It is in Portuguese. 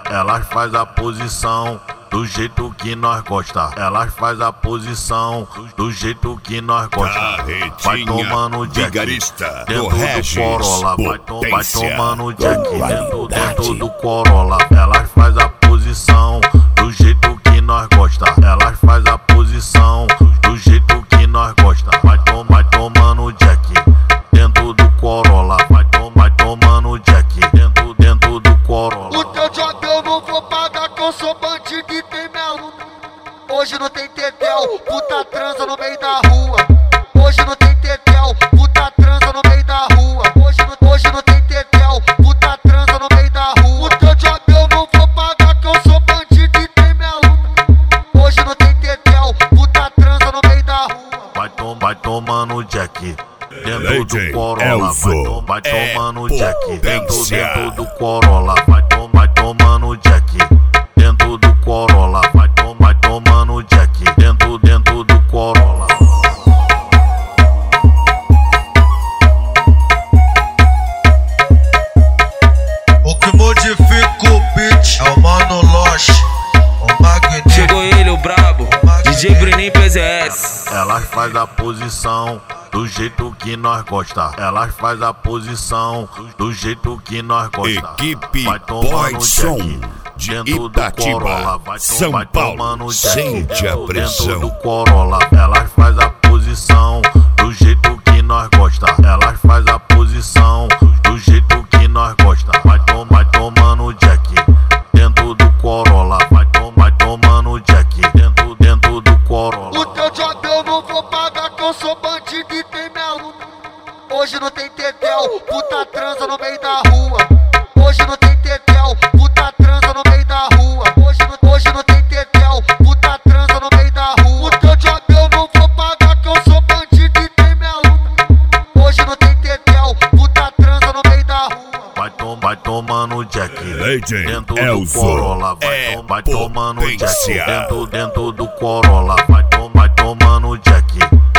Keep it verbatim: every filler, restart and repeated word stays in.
Elas faz a posição do jeito que nós gosta. Elas faz a posição do jeito que nós gosta. Vai tomando Jack dentro do Corolla. Vai, to vai tomando Jack dentro, dentro do Corolla. Elas faz a posição do jeito que nós gosta. Elas faz a posição do jeito que nós gosta. Vai, to vai tomando Jack dentro do Corolla. Vai, to vai tomando Jack dentro, dentro do Corolla. O teu job eu não vou pagar, que eu sou bandido e tem minha luta. Hoje não tem tetel, puta transa no meio da rua. Hoje não tem tetel, puta transa no meio da rua. Hoje não, hoje não tem tetel, puta transa no meio da rua. O teu job eu não vou pagar, que eu sou bandido e tem minha luta. Hoje não tem tetel, puta transa no meio da rua. Vai, tom, vai tomando Jack dentro do Corolla. Vai, tom, vai tomando Jack dentro, dentro do Corolla. Vai, tom, vai tomando Jack dentro do Corolla. Vai, tom, vai tomando Jack dentro, dentro do Corolla. O que modifica o beat é o Mano Loche, o Magneto. Chegou ele, o brabo, D J Bruninho P Z S. Elas faz a posição do jeito que nós gosta. Elas faz a posição do jeito que nós gosta. Equipe vai tomando Boyson de dentro Itatiba, do Corolla. Vai, São vai Paulo. tomando Sente a dentro, pressão. dentro do Corolla. Elas faz a posição do jeito que nós gosta. Elas faz a posição do jeito que nós gosta. Vai, tom, vai tomando Jack dentro do Corolla. Vai, tom, vai tomando Jack dentro, dentro do Corolla. O teu job eu não vou pagar, que eu sou bandido e tem minha luta. Hoje não tem tetel, puta transa no meio da rua. Hoje não tem tetel, puta transa no meio da rua. Hoje não, hoje não tem tetel, puta transa no meio da rua. O teu job eu não vou pagar, que eu sou bandido e tem minha luta. Hoje não tem tetel, puta transa no meio da rua. Vai, tom, vai tomando Jack Legend dentro Elzo do Corolla. Vai, é tom, vai tomando Jack potência. dentro, dentro do Corolla. Vai, tom, vai tomando Jack